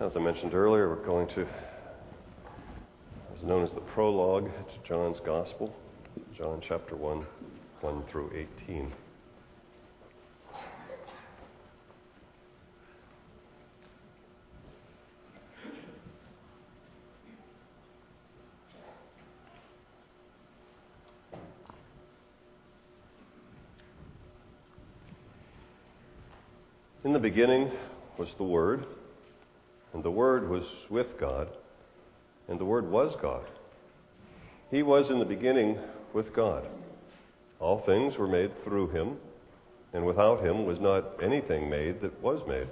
As I mentioned earlier, we're going to, as known as the prologue to John's Gospel, John chapter 1, 1 through 18. In the beginning was the Word, and the Word was with God, and the Word was God. He was in the beginning with God. All things were made through him, and without him was not anything made that was made.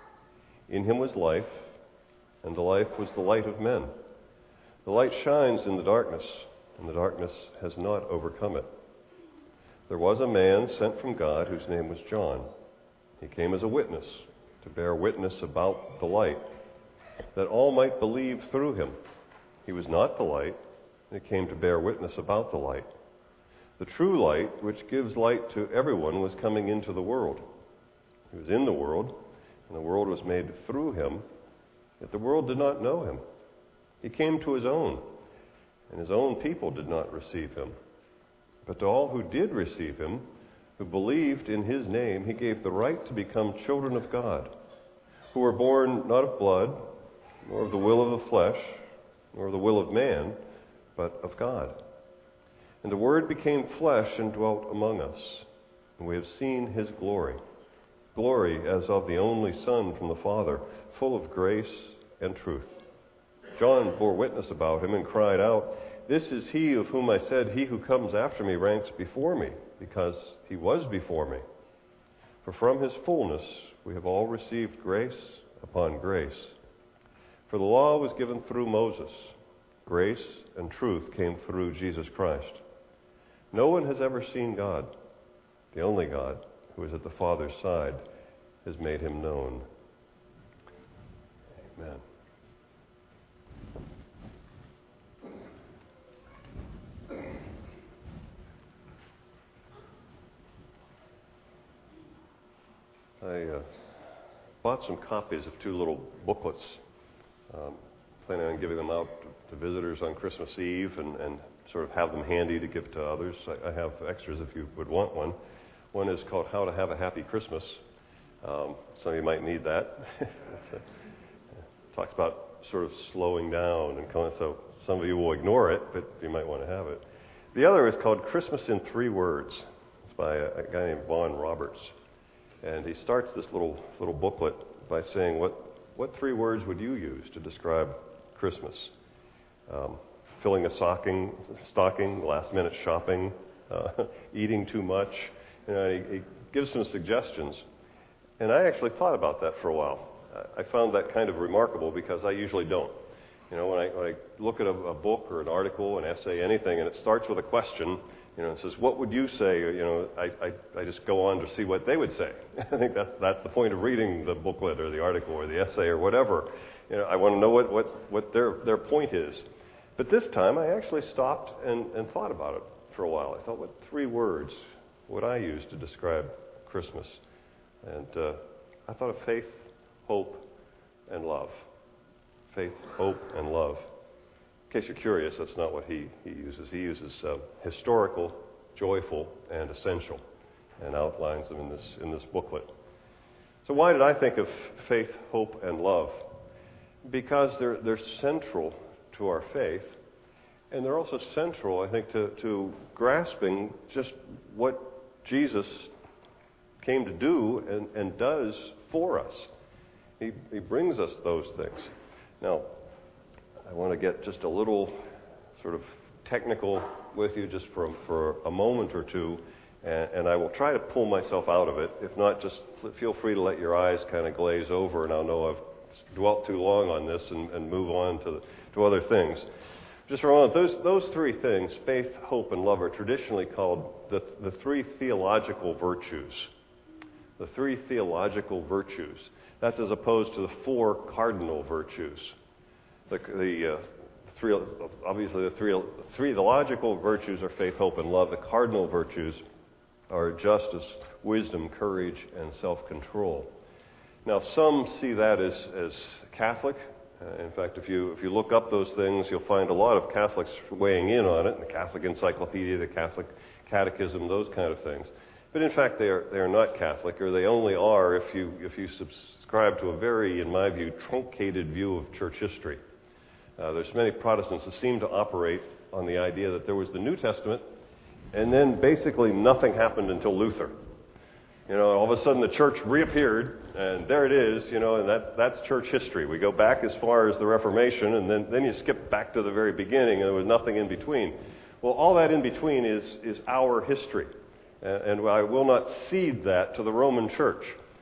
In him was life, and the life was the light of men. The light shines in the darkness, and the darkness has not overcome it. There was a man sent from God whose name was John. He came as a witness, to bear witness about the light, that all might believe through him. He was not the light, and he came to bear witness about the light. The true light, which gives light to everyone, was coming into the world. He was in the world, and the world was made through him, yet the world did not know him. He came to his own, and his own people did not receive him. But to all who did receive him, who believed in his name, he gave the right to become children of God, who were born not of blood, nor of the will of the flesh, nor of the will of man, but of God. And the Word became flesh and dwelt among us, and we have seen his glory, glory as of the only Son from the Father, full of grace and truth. John bore witness about him and cried out, "This is he of whom I said, 'He who comes after me ranks before me,' because he was before me. For from his fullness we have all received grace upon grace. For the law was given through Moses. Grace and truth came through Jesus Christ. No one has ever seen God. The only God, who is at the Father's side, has made him known." Amen. I bought some copies of two little booklets, planning on giving them out to visitors on Christmas Eve and sort of have them handy to give to others. I have extras if you would want one. One is called How to Have a Happy Christmas. Some of you might need that. It talks about sort of slowing down, and so some of you will ignore it, but you might want to have it. The other is called Christmas in 3 Words. It's by a guy named Vaughn Roberts. And he starts this little booklet by saying, what 3 words would you use to describe Christmas? Filling a stocking, last-minute shopping, eating too much. He gives some suggestions. And I actually thought about that for a while. I found that kind of remarkable because I usually don't. When I look at a book or an article, an essay, anything, and it starts with a question, it says, "What would you say?" I just go on to see what they would say. I think that's the point of reading the booklet or the article or the essay or whatever. I want to know what their point is. But this time, I actually stopped and thought about it for a while. I thought, what 3 words would I use to describe Christmas? And I thought of faith, hope, and love. Faith, hope, and love. In case you're curious, that's not what he uses. He uses historical, joyful, and essential, and outlines them in this booklet. So why did I think of faith, hope, and love? Because they're central to our faith, and they're also central, I think, to grasping just what Jesus came to do and does for us. He brings us those things. Now, I want to get just a little sort of technical with you just for a moment or two, and I will try to pull myself out of it. If not, just feel free to let your eyes kind of glaze over, and I'll know I've dwelt too long on this and move on to other things. Just for a moment, those 3 things, faith, hope, and love, are traditionally called the 3 theological virtues. The 3 theological virtues. That's as opposed to the 4 cardinal virtues. The three theological virtues are faith, hope, and love. The cardinal virtues are justice, wisdom, courage, and self-control. Now, some see that as Catholic. In fact, if you look up those things, you'll find a lot of Catholics weighing in on it, the Catholic Encyclopedia, the Catholic Catechism, those kind of things. But in fact, they are not Catholic, or they only are if you subscribe to a very, in my view, truncated view of church history. There's many Protestants that seem to operate on the idea that there was the New Testament, and then basically nothing happened until Luther. All of a sudden the church reappeared, and there it is, and that's church history. We go back as far as the Reformation, and then you skip back to the very beginning, and there was nothing in between. Well, all that in between is our history, and I will not cede that to the Roman Church.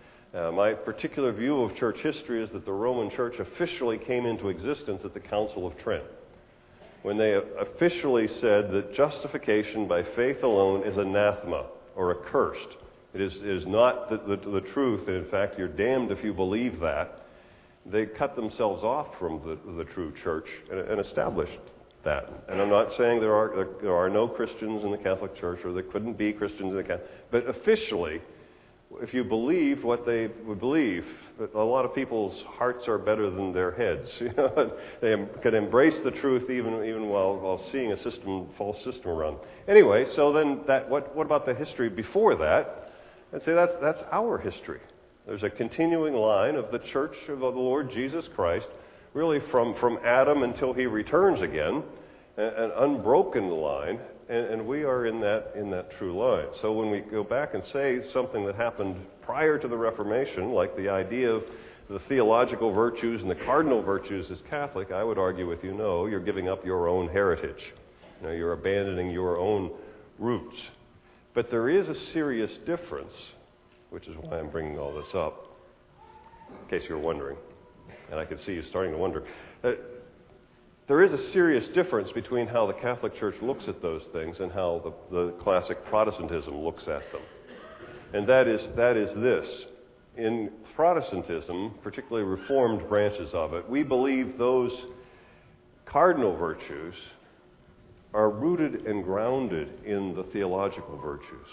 My particular view of church history is that the Roman Church officially came into existence at the Council of Trent, when they officially said that justification by faith alone is anathema, or accursed. It is not the truth, and in fact, you're damned if you believe that. They cut themselves off from the true church and established that. And I'm not saying there are no Christians in the Catholic Church, or there couldn't be Christians in the Catholic, but officially, if you believe what they would believe, a lot of people's hearts are better than their heads. They can embrace the truth even while seeing a false system around. Anyway, so then what about the history before that? I'd say that's our history. There's a continuing line of the Church of the Lord Jesus Christ, really from Adam until he returns again, an unbroken line, and we are in that true line. So when we go back and say something that happened prior to the Reformation, like the idea of the theological virtues and the cardinal virtues as Catholic, I would argue with you, no, you're giving up your own heritage. You're abandoning your own roots. But there is a serious difference, which is why I'm bringing all this up, in case you're wondering, and I can see you starting to wonder. There is a serious difference between how the Catholic Church looks at those things and how the classic Protestantism looks at them. And that is this. In Protestantism, particularly Reformed branches of it, we believe those cardinal virtues are rooted and grounded in the theological virtues.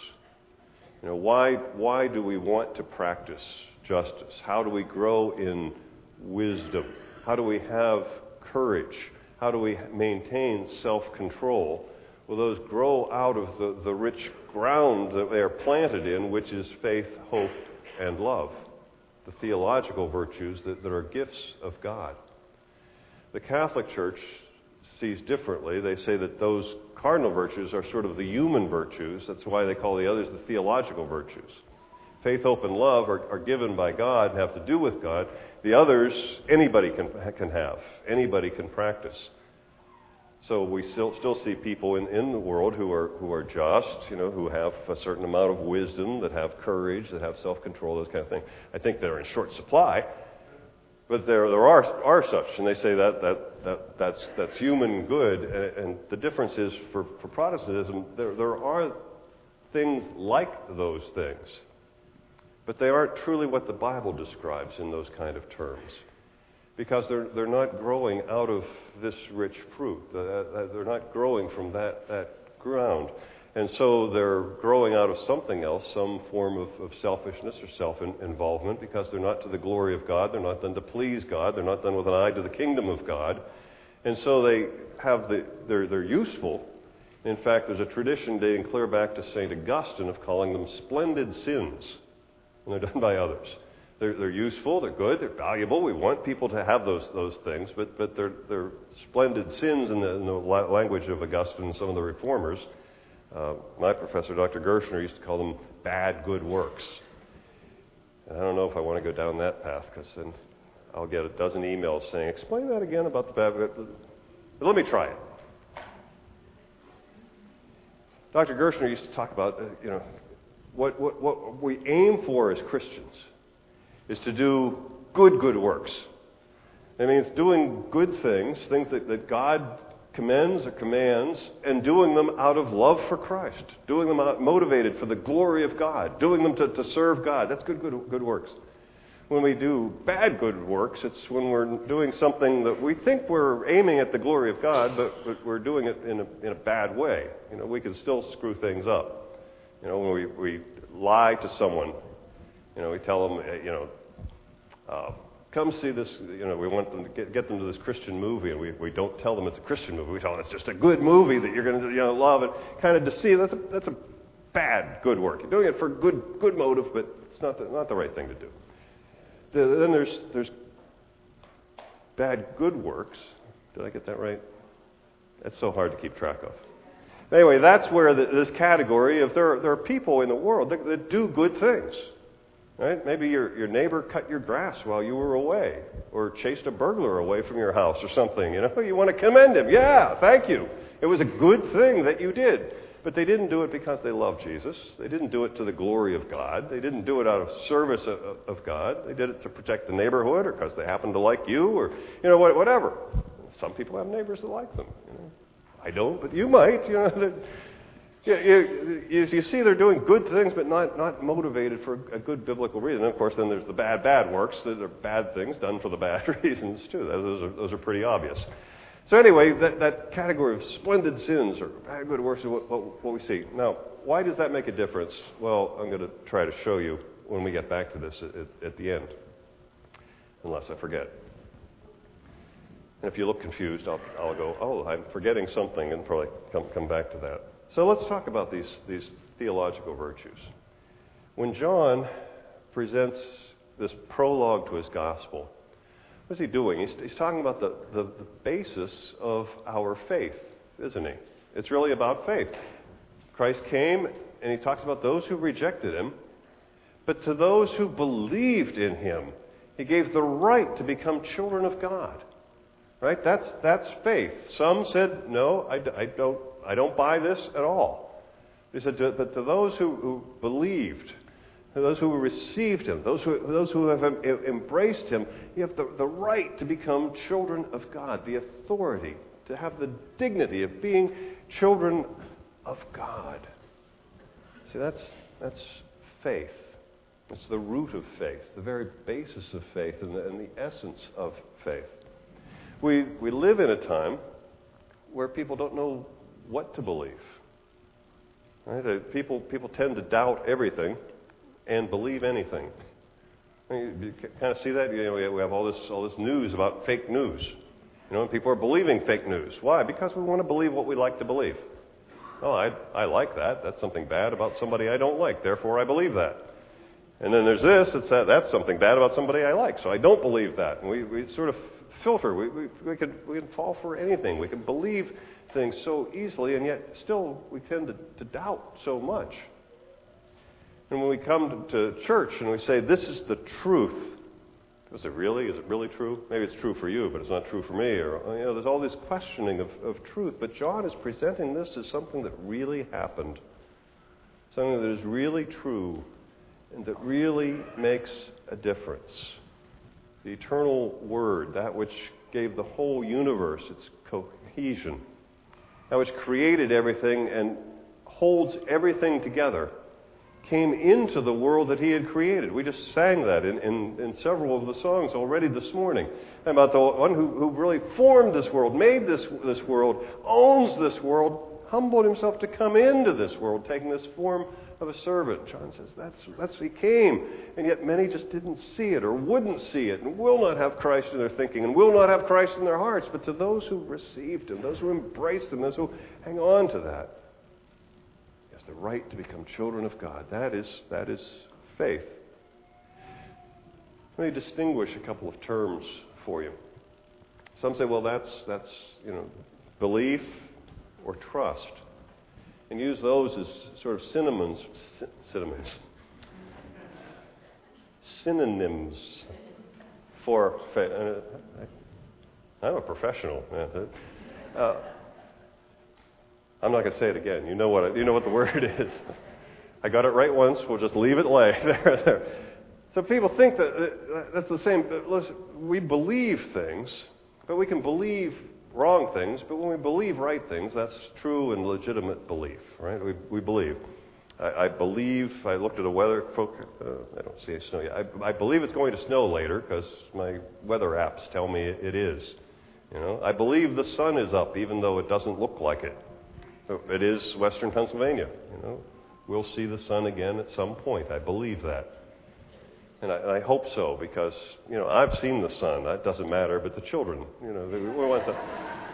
Why do we want to practice justice? How do we grow in wisdom? How do we have courage? How do we maintain self-control? Well, those grow out of the rich ground that they are planted in, which is faith, hope, and love, the theological virtues that are gifts of God. The Catholic Church sees differently. They say that those cardinal virtues are sort of the human virtues. That's why they call the others the theological virtues. Faith, hope, and love are given by God and have to do with God. The others, anybody can have. Anybody can practice. So we still see people in the world who are just, who have a certain amount of wisdom, that have courage, that have self-control, those kind of things. I think they're in short supply, but there are such, and they say that's human good. And the difference is for Protestantism, there are things like those things, but they aren't truly what the Bible describes in those kind of terms, because they're not growing out of this rich fruit. They're not growing from that ground. And so they're growing out of something else, some form of selfishness or self-involvement, because they're not to the glory of God. They're not done to please God. They're not done with an eye to the kingdom of God. And so they're useful. In fact, there's a tradition dating clear back to St. Augustine of calling them splendid sins when they're done by others. They're useful, they're good, they're valuable. We want people to have those things, but they're splendid sins in the language of Augustine and some of the reformers. My professor, Dr. Gershner, used to call them bad good works. And I don't know if I want to go down that path, because then I'll get a dozen emails saying, explain that again about the bad good. But let me try it. Dr. Gershner used to talk about, what we aim for as Christians is to do good works. That means doing good things that God commends or commands, and doing them out of love for Christ, doing them out motivated for the glory of God, doing them to serve God. That's good works. When we do bad good works, it's when we're doing something that we think we're aiming at the glory of God, but we're doing it in a bad way. We can still screw things up. When we lie to someone, we tell them, Come see this, we want them to get them to this Christian movie, and we don't tell them it's a Christian movie. We tell them it's just a good movie that you're going to love it. Kind of deceive. That's a bad good work. You're doing it for good motive, but it's not the right thing to do. Then there's bad good works. Did I get that right? That's so hard to keep track of. Anyway, that's where this category of there are people in the world that do good things. Right? Maybe your neighbor cut your grass while you were away, or chased a burglar away from your house or something. You want to commend him. Yeah, thank you. It was a good thing that you did. But they didn't do it because they loved Jesus. They didn't do it to the glory of God. They didn't do it out of service of God. They did it to protect the neighborhood, or because they happen to like you, or whatever. Some people have neighbors that like them. I don't, but you might. You see, they're doing good things, but not motivated for a good biblical reason. And of course, then there's the bad works that are bad things done for the bad reasons too. Those are pretty obvious. So anyway, that category of splendid sins or bad good works is what we see. Now, why does that make a difference? Well, I'm going to try to show you when we get back to this at the end, unless I forget. And if you look confused, I'll go, oh, I'm forgetting something, and probably come back to that. So let's talk about these theological virtues. When John presents this prologue to his gospel, what's he doing? He's talking about the basis of our faith, isn't he? It's really about faith. Christ came, and he talks about those who rejected him, but to those who believed in him, he gave the right to become children of God. Right? That's faith. Some said, no, I don't buy this at all. He said, but to those who believed, to those who received him, those who have embraced him, you have the right to become children of God, the authority, to have the dignity of being children of God. See, that's faith. It's the root of faith, the very basis of faith, and the essence of faith. We live in a time where people don't know what to believe. Right? People tend to doubt everything and believe anything. You kind of see that. We have all this news about fake news. And people are believing fake news. Why? Because we want to believe what we like to believe. Oh, I like that. That's something bad about somebody I don't like. Therefore, I believe that. And then there's this. That's something bad about somebody I like. So I don't believe that. And we sort of filter. We can fall for anything. We can believe things so easily, and yet still we tend to doubt so much. And when we come to church and we say, this is the truth, is it really true? Maybe it's true for you, but it's not true for me. Or there's all this questioning of truth. But John is presenting this as something that really happened, something that is really true, and that really makes a difference. The eternal Word, that which gave the whole universe its cohesion, that which created everything and holds everything together, came into the world that he had created. We just sang that in several of the songs already this morning, about the one who really formed this world, made this world, owns this world, humbled himself to come into this world, taking this form of a servant. John says that's he came, and yet many just didn't see it or wouldn't see it and will not have Christ in their thinking and will not have Christ in their hearts. But to those who received him, those who embraced him, those who hang on to that, he has the right to become children of God. That is faith. Let me distinguish a couple of terms for you. Some say, well, that's belief or trust, and use those as sort of synonyms for faith. I'm a professional. I'm not going to say it again. You know what the word is. I got it right once. We'll just leave it lay there. So people think that's the same. Listen, we believe things, but we can believe wrong things. But when we believe right things, that's true and legitimate belief, right? We believe. I believe. I looked at a weather. I don't see snow yet. I believe it's going to snow later because my weather apps tell me it is. I believe the sun is up, even though it doesn't look like it. It is western Pennsylvania. We'll see the sun again at some point. I believe that. And I hope so, because, I've seen the sun. That doesn't matter, but the children, we want to...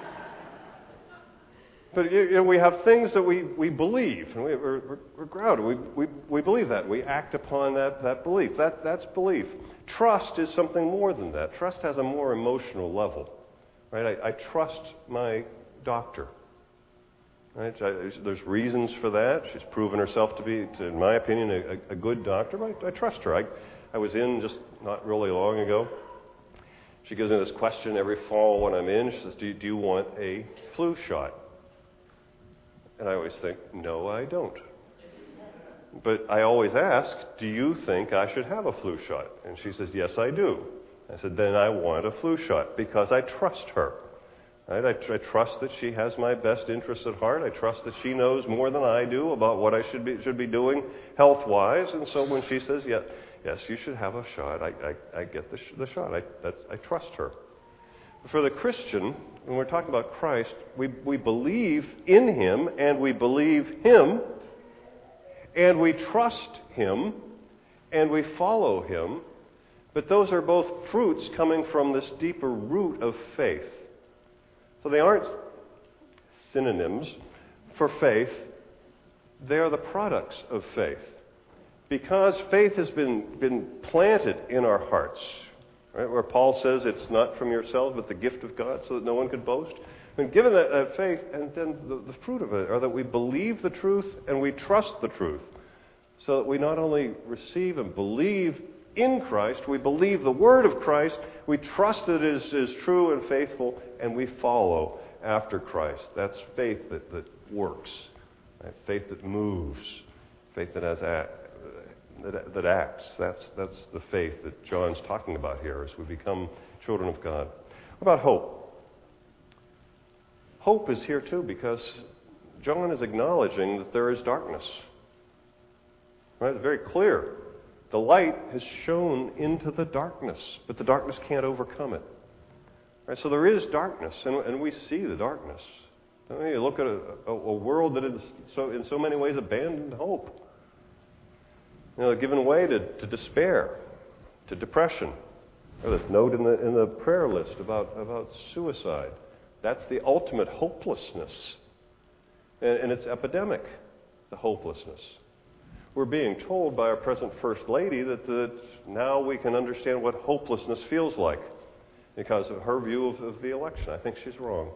But we have things that we believe, and we're grounded. We believe that. We act upon that belief. That's belief. Trust is something more than that. Trust has a more emotional level. Right? I trust my doctor. Right? There's reasons for that. She's proven herself to be, in my opinion, a good doctor. But I trust her. I was in just not really long ago. She gives me this question every fall when I'm in. She says, do you want a flu shot? And I always think, no, I don't. But I always ask, do you think I should have a flu shot? And she says, yes, I do. I said, then I want a flu shot because I trust her. Right? I trust that she has my best interests at heart. I trust that she knows more than I do about what I should be doing health-wise. And so when she says, yes, you should have a shot, I get the shot. I trust her. For the Christian, when we're talking about Christ, we believe in Him, and we believe Him, and we trust Him, and we follow Him. But those are both fruits coming from this deeper root of faith. So they aren't synonyms for faith. They are the products of faith. Because faith has been planted in our hearts. Right, where Paul says it's not from yourselves, but the gift of God, so that no one could boast. And given that faith, and then the fruit of it, are that we believe the truth and we trust the truth. So that we not only receive and believe in Christ, we believe the word of Christ, we trust that it is true and faithful, and we follow after Christ. That's faith that works, right? Faith that moves, faith that has that acts. That's the faith that John's talking about here as we become children of God. What about hope? Hope is here too because John is acknowledging that there is darkness. Right? It's very clear. The light has shone into the darkness, but the darkness can't overcome it. Right? So there is darkness, and we see the darkness. I mean, you look at a world that is in so many ways abandoned hope. Given way to despair, to depression. This note in the prayer list about suicide. That's the ultimate hopelessness. And it's epidemic, the hopelessness. We're being told by our present First Lady that now we can understand what hopelessness feels like because of her view of the election. I think she's wrong.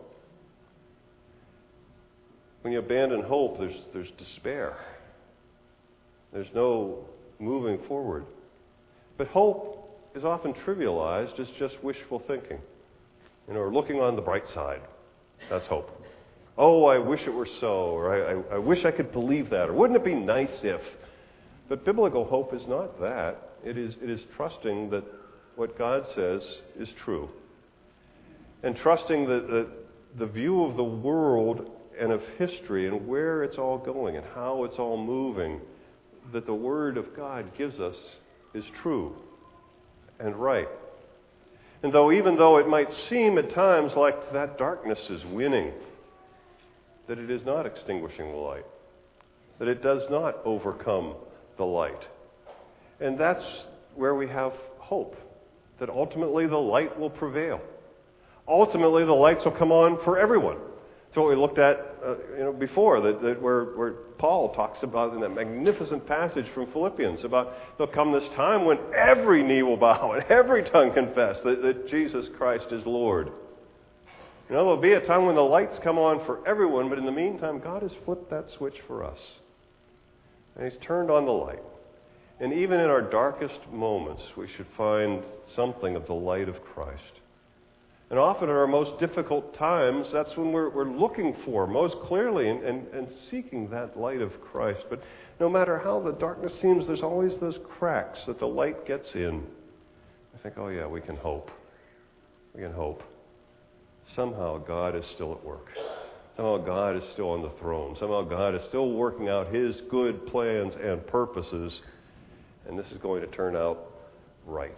When you abandon hope, there's despair. There's no moving forward. But hope is often trivialized as just wishful thinking. Or looking on the bright side. That's hope. Oh, I wish it were so, or I wish I could believe that, or wouldn't it be nice if? But biblical hope is not that. It is trusting that what God says is true. And trusting that the view of the world and of history and where it's all going and how it's all moving that the Word of God gives us is true and right. And even though it might seem at times like that darkness is winning, that it is not extinguishing the light, that it does not overcome the light. And that's where we have hope, that ultimately the light will prevail. Ultimately the lights will come on for everyone. That's what we looked at before, that where Paul talks about in that magnificent passage from Philippians about there'll come this time when every knee will bow and every tongue confess that Jesus Christ is Lord. There'll be a time when the lights come on for everyone, but in the meantime, God has flipped that switch for us. And He's turned on the light. And even in our darkest moments, we should find something of the light of Christ. And often at our most difficult times, that's when we're looking for most clearly and seeking that light of Christ. But no matter how the darkness seems, there's always those cracks that the light gets in. I think, oh yeah, we can hope. We can hope. Somehow God is still at work. Somehow God is still on the throne. Somehow God is still working out His good plans and purposes. And this is going to turn out right.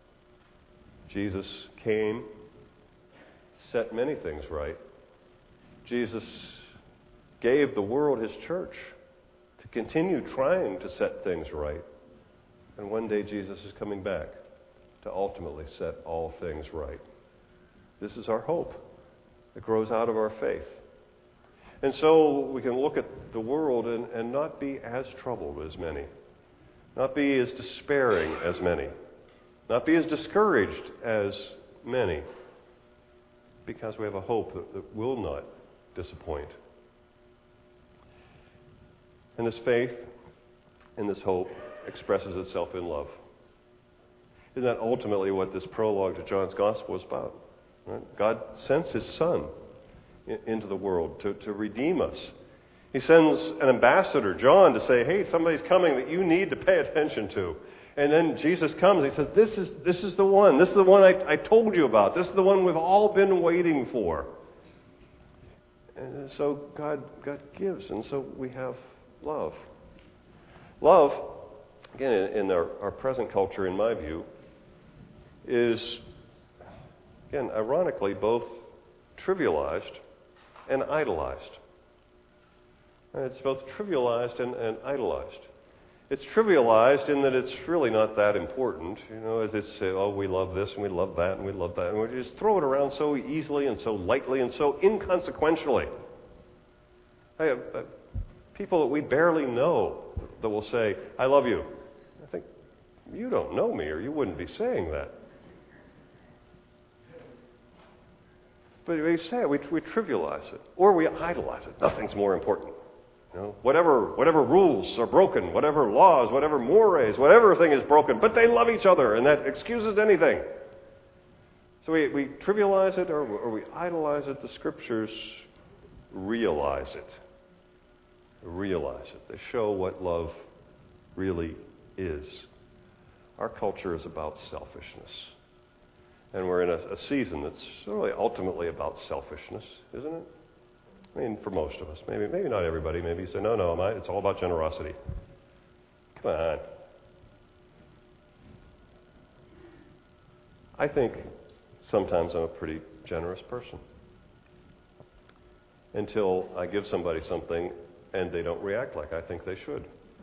Jesus came, set many things right. Jesus gave the world His church to continue trying to set things right. And one day Jesus is coming back to ultimately set all things right. This is our hope that grows out of our faith. And so we can look at the world and not be as troubled as many, not be as despairing as many, not be as discouraged as many, because we have a hope that will not disappoint. And this faith and this hope expresses itself in love. Isn't that ultimately what this prologue to John's Gospel is about? Right? God sends His Son into the world to redeem us. He sends an ambassador, John, to say, hey, somebody's coming that you need to pay attention to. And then Jesus comes and He says, this is the one. This is the one I told you about. This is the one we've all been waiting for. And so God gives, and so we have love. Love, again, in our present culture, in my view, is, again, ironically, both trivialized and idolized. And it's both trivialized and idolized. It's trivialized in that it's really not that important. You know, as it's, oh, we love this and we love that and we love that. And we just throw it around so easily and so lightly and so inconsequentially. I have people that we barely know that will say, I love you. I think, you don't know me or you wouldn't be saying that. But we say it, we trivialize it, or we idolize it. Nothing's more important. You know, whatever rules are broken, whatever laws, whatever mores, whatever thing is broken, but they love each other, and that excuses anything. So we trivialize it, or we idolize it. The Scriptures realize it. Realize it. They show what love really is. Our culture is about selfishness. And we're in a season that's really ultimately about selfishness, isn't it? I mean, for most of us. Maybe not everybody. Maybe you say, no, it's all about generosity. Come on. I think sometimes I'm a pretty generous person. Until I give somebody something and they don't react like I think they should.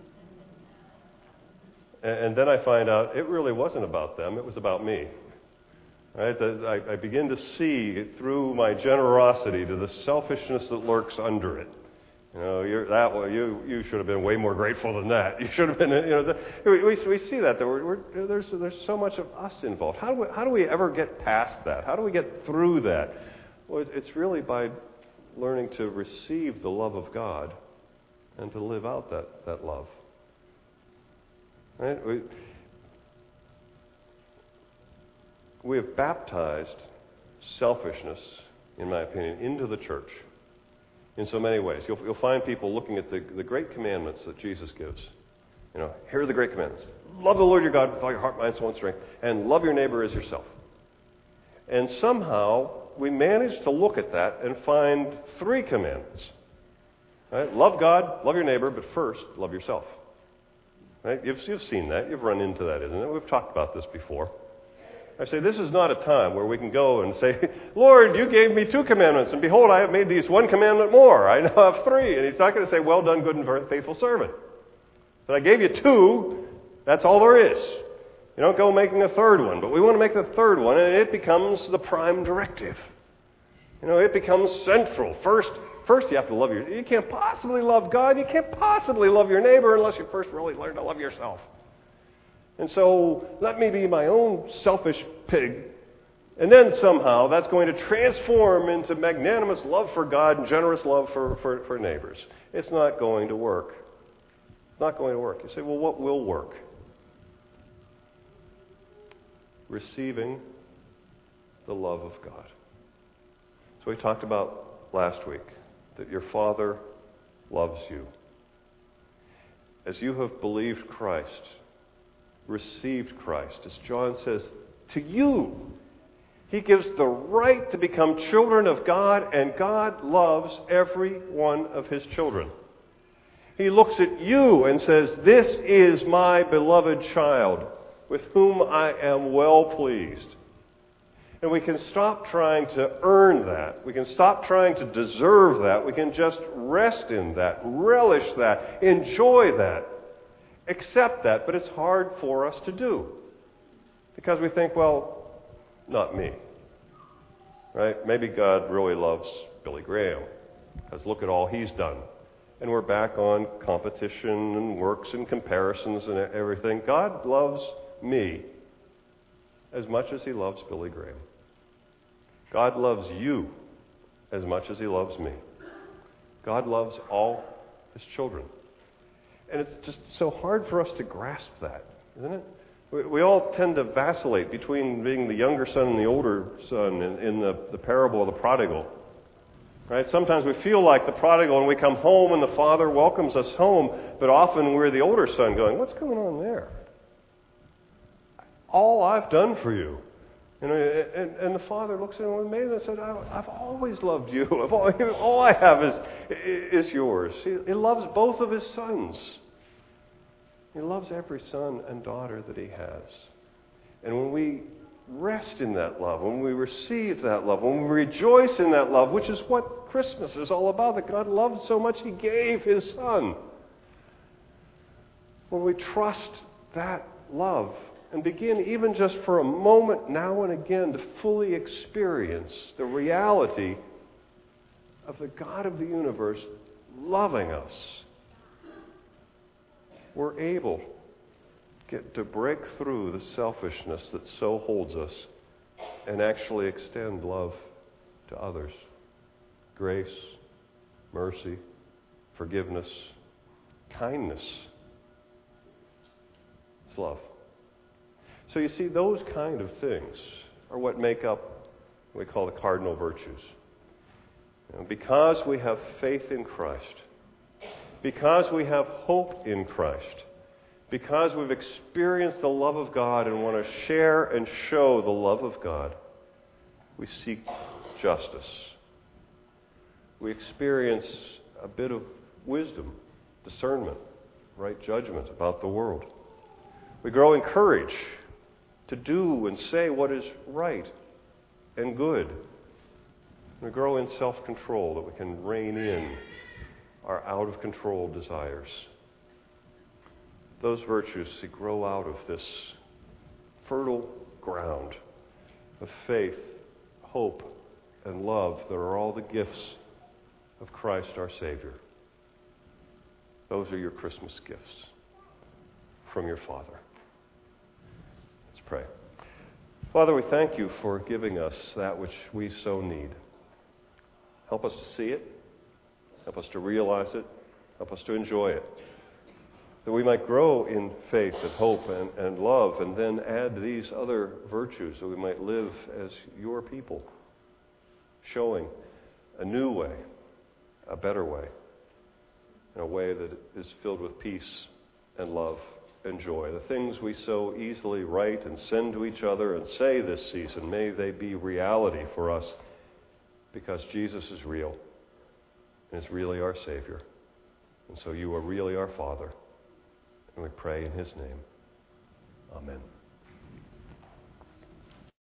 And then I find out it really wasn't about them, it was about me. Right? I begin to see through my generosity to the selfishness that lurks under it. You know, you should have been way more grateful than that. You should have been. You know, we see that there's so much of us involved. How do we ever get past that? How do we get through that? Well, it's really by learning to receive the love of God and to live out that love. Right? We have baptized selfishness, in my opinion, into the church in so many ways. You'll find people looking at the great commandments that Jesus gives. You know, here are the great commandments. Love the Lord your God with all your heart, mind, soul, and strength, and love your neighbor as yourself. And somehow we manage to look at that and find 3 commandments. Right? Love God, love your neighbor, but first, love yourself. Right? You've seen that. You've run into that, isn't it? We've talked about this before. I say, this is not a time where we can go and say, Lord, you gave me 2 commandments, and behold, I have made these 1 commandment more. I now have 3. And He's not going to say, well done, good and faithful servant. But I gave you 2, that's all there is. You don't go making a 3rd one, but we want to make the 3rd one, and it becomes the prime directive. You know, it becomes central. First you have to love you can't possibly love God, you can't possibly love your neighbor unless you first really learn to love yourself. And so, let me be my own selfish pig. And then somehow that's going to transform into magnanimous love for God and generous love for neighbors. It's not going to work. It's not going to work. You say, well, what will work? Receiving the love of God. So we talked about last week that your Father loves you. As you have believed Christ, received Christ, as John says, to you, He gives the right to become children of God, and God loves every one of His children. He looks at you and says, this is my beloved child, with whom I am well pleased. And we can stop trying to earn that. We can stop trying to deserve that. We can just rest in that, relish that, enjoy that. accept that, but it's hard for us to do. Because we think, well, not me. Right? Maybe God really loves Billy Graham, because look at all he's done. And we're back on competition and works and comparisons and everything. God loves me as much as he loves Billy Graham. God loves you as much as he loves me. God loves all his children. And it's just so hard for us to grasp that, isn't it? We all tend to vacillate between being the younger son and the older son in the parable of the prodigal. Right? Sometimes we feel like the prodigal and we come home and the father welcomes us home, but often we're the older son going, what's going on there? All I've done for you. You know, and the father looks at him with amazement and said, I've always loved you. All I have is yours. He loves both of his sons. He loves every son and daughter that he has. And when we rest in that love, when we receive that love, when we rejoice in that love, which is what Christmas is all about, that God loved so much he gave his son. When we trust that love and begin even just for a moment now and again to fully experience the reality of the God of the universe loving us, we're able to break through the selfishness that so holds us and actually extend love to others. Grace, mercy, forgiveness, kindness. It's love. So you see, those kind of things are what make up what we call the cardinal virtues. You know, because we have faith in Christ, because we have hope in Christ, because we've experienced the love of God and want to share and show the love of God, we seek justice. We experience a bit of wisdom, discernment, right judgment about the world. We grow in courage to do and say what is right and good. We grow in self-control that we can rein in our out-of-control desires. Those virtues grow out of this fertile ground of faith, hope, and love that are all the gifts of Christ our Savior. Those are your Christmas gifts from your Father. Let's pray. Father, we thank you for giving us that which we so need. Help us to see it. Help us to realize it. Help us to enjoy it. That we might grow in faith and hope and love, and then add these other virtues, so we might live as your people, showing a new way, a better way, in a way that is filled with peace and love and joy. The things we so easily write and send to each other and say this season, may they be reality for us, because Jesus is real and is really our Savior. And so you are really our Father. And we pray in his name. Amen.